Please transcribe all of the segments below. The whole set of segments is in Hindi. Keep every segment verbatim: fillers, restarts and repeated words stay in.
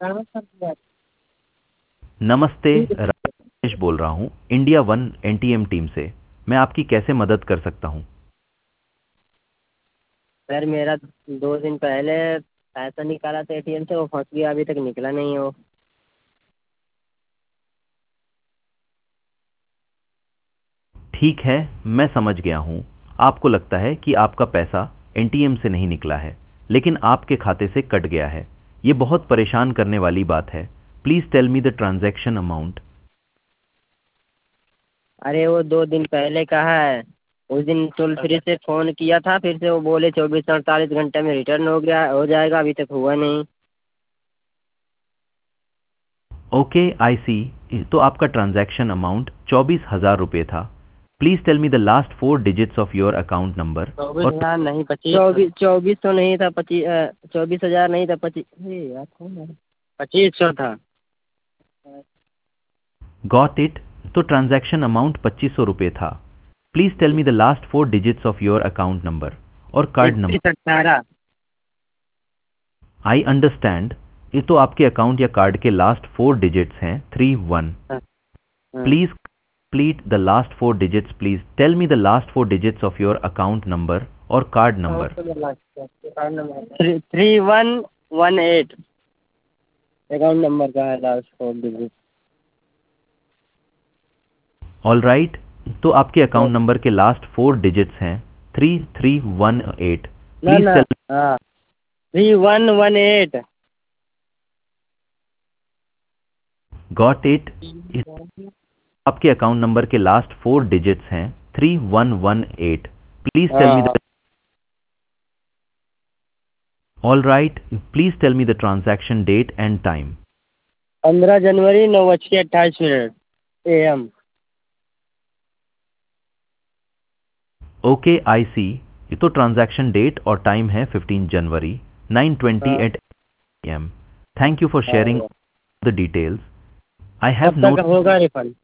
नमस्ते, राजेश बोल रहा हूँ इंडिया वन एनटीएम टीम से। मैं आपकी कैसे मदद कर सकता हूँ? सर मेरा दो दिन पहले पैसा निकाला था एटीएम से, वो फंस गया, अभी तक निकला नहीं हो। ठीक है, मैं समझ गया हूँ। आपको लगता है कि आपका पैसा एनटीएम से नहीं निकला है, लेकिन आपके खाते से कट गया है। ये बहुत परेशान करने वाली बात है। Please tell me the transaction amount. अरे वो दो दिन पहले का है। उस दिन टोल फ्री से फ़ोन किया था, फिर से वो बोले चौबीस से अड़तालीस घंटे में रिटर्न हो गया हो जाएगा, अभी तक हुआ नहीं। Okay, I see. तो आपका ट्रांजैक्शन अमाउंट चौबीस हजार रुपये था। Please tell me the last four digits of your account number. चौबीस और हजार नहीं, पच्चीस चौबीस चौबीस तो नहीं था, पच्चीस चौबीस हजार नहीं था, पच्चीस यार कौन है, पच्चीस सौ था। Got it. तो ट्रांजैक्शन अमाउंट पच्चीस सौ रुपये था। Please tell me the last four digits of your account number और कार्ड नंबर। इकतीस अट्ठारह। I understand. ये तो आपके अकाउंट या कार्ड के लास्ट फोर डिजिट्स हैं, three one. Please complete the last four digits. Please tell me the last four digits of your account number और card number. Three three one one eight account number का है, last four digit. All right. तो आपके अकाउंट नंबर के लास्ट फोर डिजिट्स हैं थ्री थ्री वन एट। ना प्लीज़ ना, टेल। हाँ, three one one eight. Got it. आपके अकाउंट नंबर के लास्ट फोर डिजिट्स हैं three one one eight. Please tell me the. हाँ, all right. Please tell me the transaction date and time. पंद्रह जनवरी नौ बज के अट्ठाईस minute A M. Okay, I सी। ये तो ट्रांजैक्शन डेट और टाइम है फिफ्टीन जनवरी नाइन ट्वेंटी हाँ eight M. Thank you for sharing हाँ। The details. आई कब हैव तक नोट। होगा refund?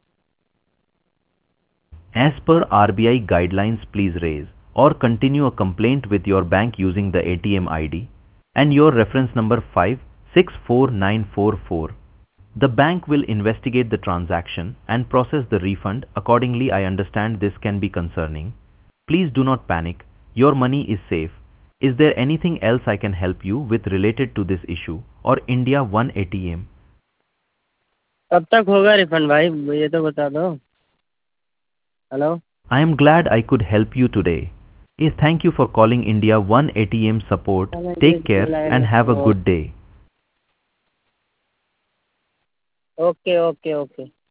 As per R B I guidelines, please raise or continue a complaint with your bank using the A T M I D and your reference number five six four nine four four. The bank will investigate the transaction and process the refund accordingly. I understand this can be concerning. Please do not panic. Your money is safe. Is there anything else I can help you with related to this issue or India One A T M? कब तक होगा रिफंड भाई, ये तो बता दो। Hello. I am glad I could help you today. Yes, thank you for calling India One A T M support. Take care and have a good day. Okay okay okay.